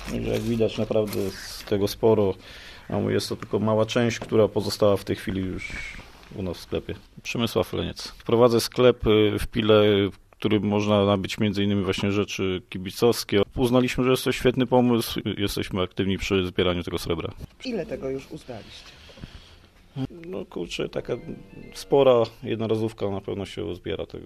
Także jak widać naprawdę z tego sporo, a jest to tylko mała część, która pozostała w tej chwili już u nas w sklepie. Przemysław Leniec. Prowadzę sklep w Pile, w którym można nabyć m.in. właśnie rzeczy kibicowskie. Uznaliśmy, że jest to świetny pomysł. Jesteśmy aktywni przy zbieraniu tego srebra. Ile tego już uzbieraliście? No kurczę, taka spora jednorazówka na pewno się uzbiera tego.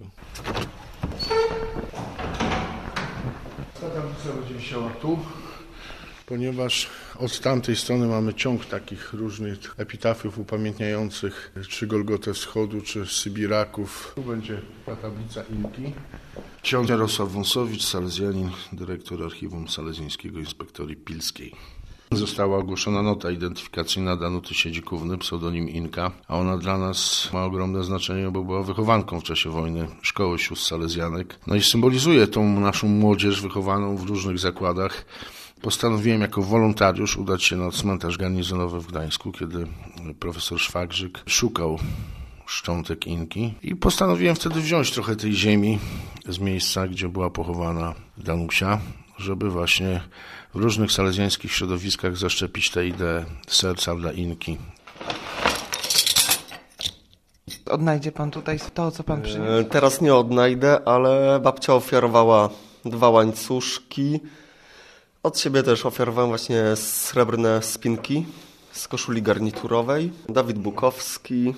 Ta tablica będzie wisiała tu, ponieważ od tamtej strony mamy ciąg takich różnych epitafiów upamiętniających czy Golgotę Wschodu, czy Sybiraków. Tu będzie ta tablica Inki. Ksiądz Jarosław Wąsowicz, salezjanin, dyrektor Archiwum Salezjańskiego Inspektorii Pilskiej. Została ogłoszona nota identyfikacyjna Danuty Siedzikówny, pseudonim Inka, a ona dla nas ma ogromne znaczenie, bo była wychowanką w czasie wojny Szkoły Sióstr Salezjanek. No i symbolizuje tą naszą młodzież wychowaną w różnych zakładach. Postanowiłem jako wolontariusz udać się na cmentarz garnizonowy w Gdańsku, kiedy profesor Szwagrzyk szukał szczątek Inki i postanowiłem wtedy wziąć trochę tej ziemi z miejsca, gdzie była pochowana Danusia, żeby właśnie w różnych salezjańskich środowiskach zaszczepić tę ideę serca dla Inki. Odnajdzie pan tutaj to, co pan przyniósł? Teraz nie odnajdę, ale babcia ofiarowała 2 łańcuszki. Od siebie też ofiarowałem właśnie srebrne spinki z koszuli garniturowej. Dawid Bukowski.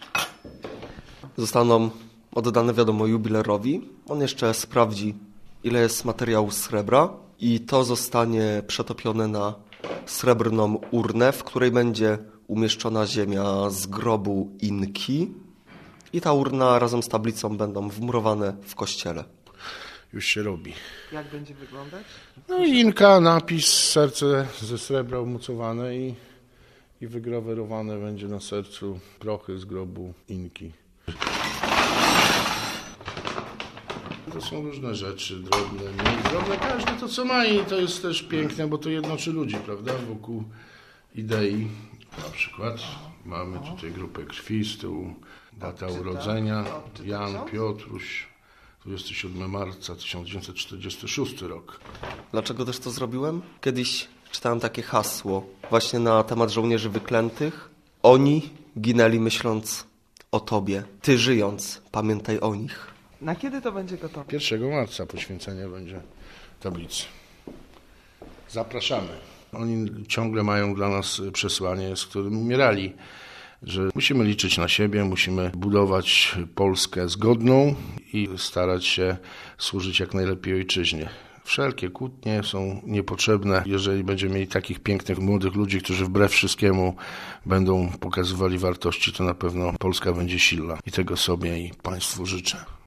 Zostaną oddane, wiadomo, jubilerowi. On jeszcze sprawdzi, ile jest materiału srebra i to zostanie przetopione na srebrną urnę, w której będzie umieszczona ziemia z grobu Inki i ta urna razem z tablicą będą wmurowane w kościele. Już się robi. Jak będzie wyglądać? No i Inka, napis, serce ze srebra umocowane i wygrawerowane będzie na sercu prochy z grobu Inki. To są różne rzeczy, drobne, mniej drobne, każdy to co ma i to jest też piękne, bo to jednoczy ludzi, prawda, wokół idei. Na przykład mamy tutaj grupę krwi, z tyłu data urodzenia, Jan Piotruś, 27 marca 1946 rok. Dlaczego też to zrobiłem? Kiedyś czytałem takie hasło właśnie na temat żołnierzy wyklętych. Oni ginęli myśląc o Tobie. Ty żyjąc, pamiętaj o nich. Na kiedy to będzie gotowe? 1 marca poświęcenie będzie tablicy. Zapraszamy. Oni ciągle mają dla nas przesłanie, z którym umierali, że musimy liczyć na siebie, musimy budować Polskę zgodną i starać się służyć jak najlepiej ojczyźnie. Wszelkie kłótnie są niepotrzebne, jeżeli będziemy mieli takich pięknych, młodych ludzi, którzy wbrew wszystkiemu będą pokazywali wartości, to na pewno Polska będzie silna i tego sobie i Państwu życzę.